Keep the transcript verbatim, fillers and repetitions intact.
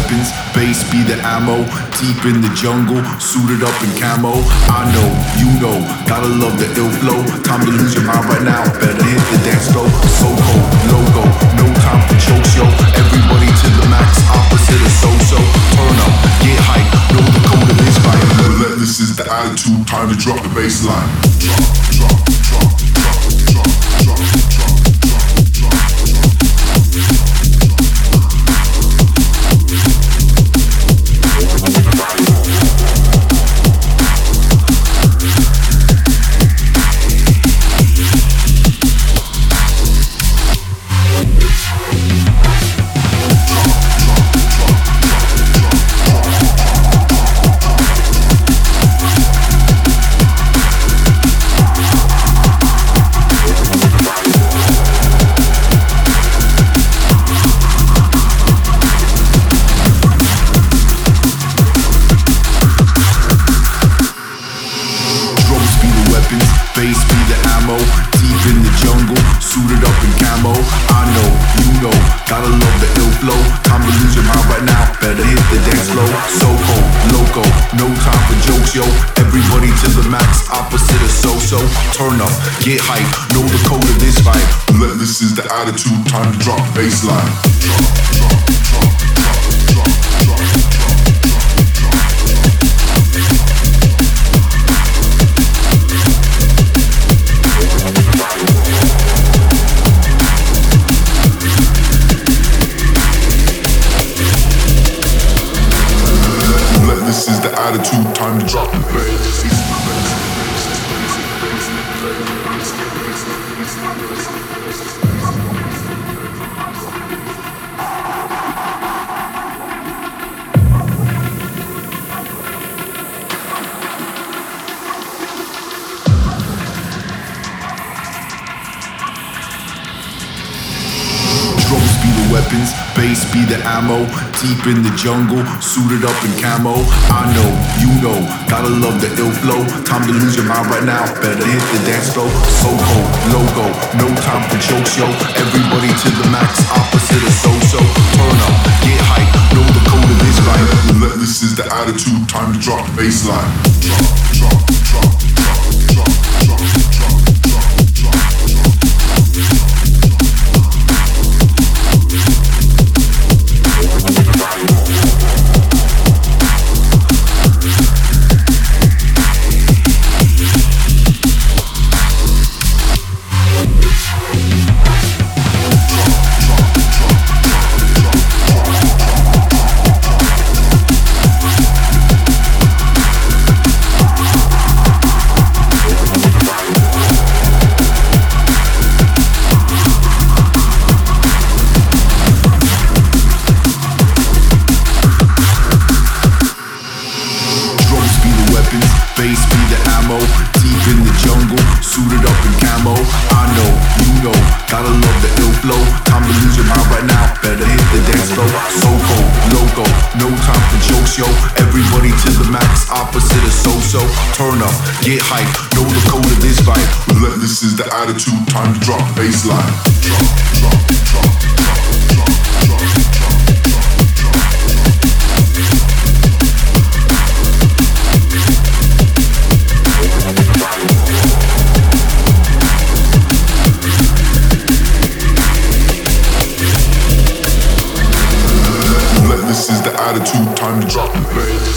weapons, bass be the ammo. Deep in the jungle, suited up in camo. I know, you know, gotta love the ill flow. Time to lose your mind right now, better hit the dance floor. So cold, logo, no time for choke show. Everybody to the max, opposite of so-so. Turn up, get hype, know the code of this fight. Relentless is the attitude, time to drop the baseline. Drop, drop, drop, drop, drop, drop, drop. Bass be the ammo, deep in the jungle, suited up in camo. I know, you know, gotta love the ill flow. Time to lose your mind right now, better hit the dance floor. So cold, loco, no time for jokes, yo. Everybody to the max, opposite of so-so. Turn up, get hype, know the code of this fight. Relentless is the attitude, time to drop the baseline. Drop, drop, drop, drop, drop, drop, drop. This is the attitude, time to drop the bass. Drums be the weapons, bass be the ammo. Deep in the jungle, suited up in camo. I know, you know, gotta love the ill flow. Time to lose your mind right now, better hit the dance floor. So cold, logo, no time for jokes, yo. Everybody to the max, opposite of so-so. Turn up, get hype, know the code of this fight. Relentless is the attitude, time to drop the baseline. Drop, drop, drop, drop, drop, drop, drop. Bass be the ammo, deep in the jungle, suited up in camo. I know, you know, gotta love the ill flow. Time to lose your mind right now, better hit the dance floor. So cold, loco, no time for jokes, yo. Everybody to the max, opposite of so-so. Turn up, get hype, know the code of this fight. Relentless is the attitude, time to drop the baseline. Drop, drop, drop, drop, drop, drop, drop. This is the attitude, time to drop the bass.